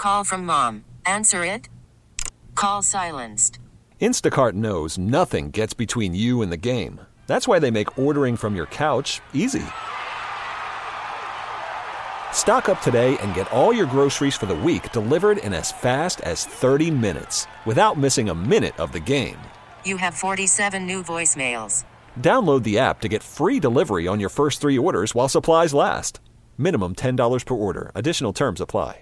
call from mom. Answer it. Call silenced. Instacart knows nothing gets between you and the game. That's why they make ordering from your couch easy. Stock up today and get all your groceries for the week delivered in as fast as 30 minutes without missing a minute of the game. You have 47 new voicemails. Download the app to get free delivery on your first 3 orders while supplies last. Minimum $10 per order. Additional terms apply.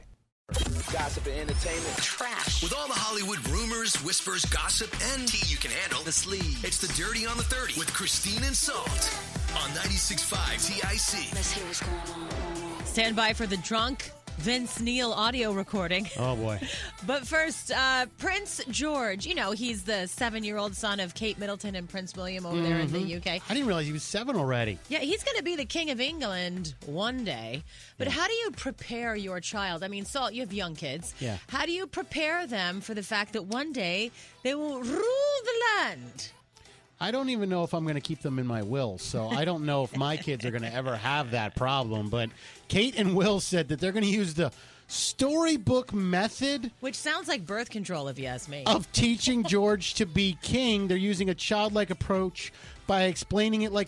Gossip and entertainment. Trash. With all the Hollywood rumors, whispers, gossip, and tea you can handle. The sleeve. It's the Dirty on the 30 with Christine and Salt on 96.5 TIC. Let's hear what's going on. Stand by for the drunk Vince Neil audio recording. Oh, boy. But first, Prince George. You know, he's the 7-year-old son of Kate Middleton and Prince William over there in the UK. I didn't realize he was 7 already. Yeah, he's going to be the King of England one day. But how do you prepare your child? I mean, Salt, you have young kids. Yeah. How do you prepare them for the fact that one day they will rule the land? I don't even know if I'm going to keep them in my will, so I don't know if my kids are going to ever have that problem. But Kate and Will said that they're going to use the storybook method. Which sounds like birth control, if you ask me. Of teaching George to be king. They're using a childlike approach by explaining it like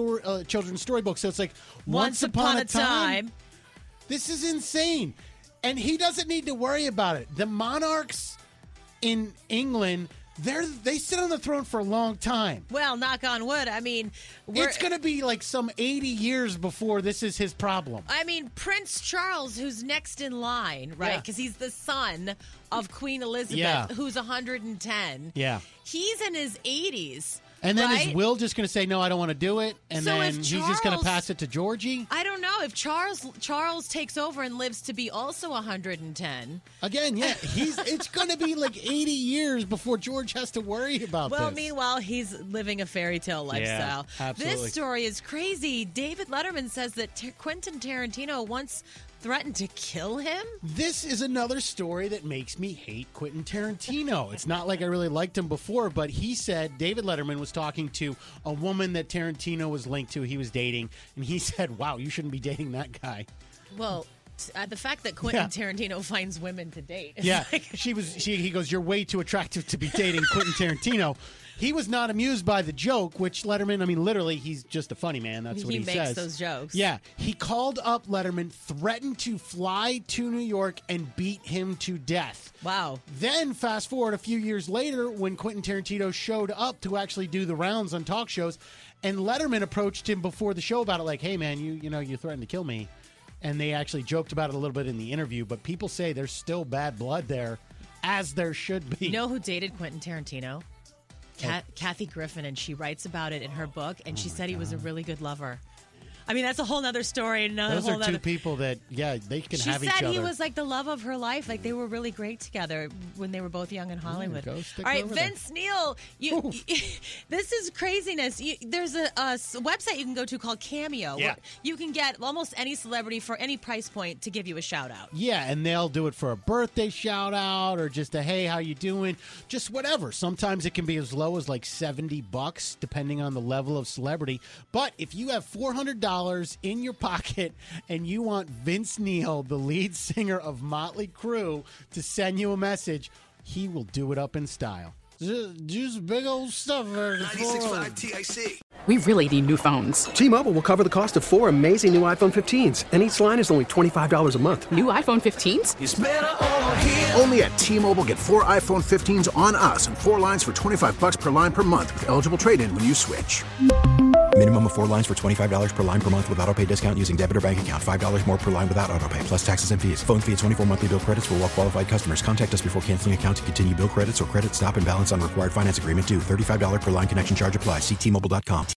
a children's storybook. So it's like, once upon a time. This is insane. And he doesn't need to worry about it. The monarchs in England, they sit on the throne for a long time. Well, knock on wood. I mean, it's going to be like some 80 years before this is his problem. I mean, Prince Charles, who's next in line, right? Because he's the son of Queen Elizabeth, who's 110. Yeah. He's in his 80s. And then right? is Will just going to say, no, I don't want to do it? And so then he's just going to pass it to Georgie? I don't know. If Charles takes over and lives to be also 110. Again, yeah. It's going to be like 80 years before George has to worry about this. Well, meanwhile, he's living a fairy tale lifestyle. Yeah, absolutely. This story is crazy. David Letterman says that Quentin Tarantino once threatened to kill him? This is another story that makes me hate Quentin Tarantino. It's not like I really liked him before, but he said David Letterman was talking to a woman that Tarantino was linked to, he was dating, and he said, wow, you shouldn't be dating that guy. Well, the fact that Quentin Tarantino finds women to date. Yeah, he goes, you're way too attractive to be dating Quentin Tarantino. He was not amused by the joke, which Letterman, I mean, literally, he's just a funny man. That's what he says. He makes those jokes. Yeah. He called up Letterman, threatened to fly to New York and beat him to death. Wow. Then, fast forward a few years later, when Quentin Tarantino showed up to actually do the rounds on talk shows, and Letterman approached him before the show about it, like, hey, man, you threatened to kill me. And they actually joked about it a little bit in the interview, but people say there's still bad blood there, as there should be. You know who dated Quentin Tarantino? Kathy Griffin, and she writes about it in her book, and she said he was a really good lover. I mean, that's a whole other story. Those are two people that, they can have each other. She said he was like the love of her life. Like, they were really great together when they were both young in Hollywood. All right, Vince Neil, this is craziness. There's a website you can go to called Cameo. Yeah. Where you can get almost any celebrity for any price point to give you a shout-out. Yeah, and they'll do it for a birthday shout-out or just a, hey, how you doing? Just whatever. Sometimes it can be as low as like $70, depending on the level of celebrity. But if you have $400 in your pocket and you want Vince Neil, the lead singer of Motley Crue, to send you a message, he will do it up in style. Just big old stuff. 96.5 TIC. We really need new phones. T-Mobile will cover the cost of 4 amazing new iPhone 15s, and each line is only $25 a month. New iPhone 15s? It's better over here. Only at T-Mobile, get 4 iPhone 15s on us and 4 lines for $25 per line per month with eligible trade-in when you switch. Minimum of 4 lines for $25 per line per month with autopay discount using debit or bank account. $5 more per line without autopay, plus taxes and fees. Phone fee at 24 monthly bill credits for well-qualified customers. Contact us before canceling account to continue bill credits or credit stop and balance on required finance agreement due. $35 per line connection charge applies. See T-Mobile.com.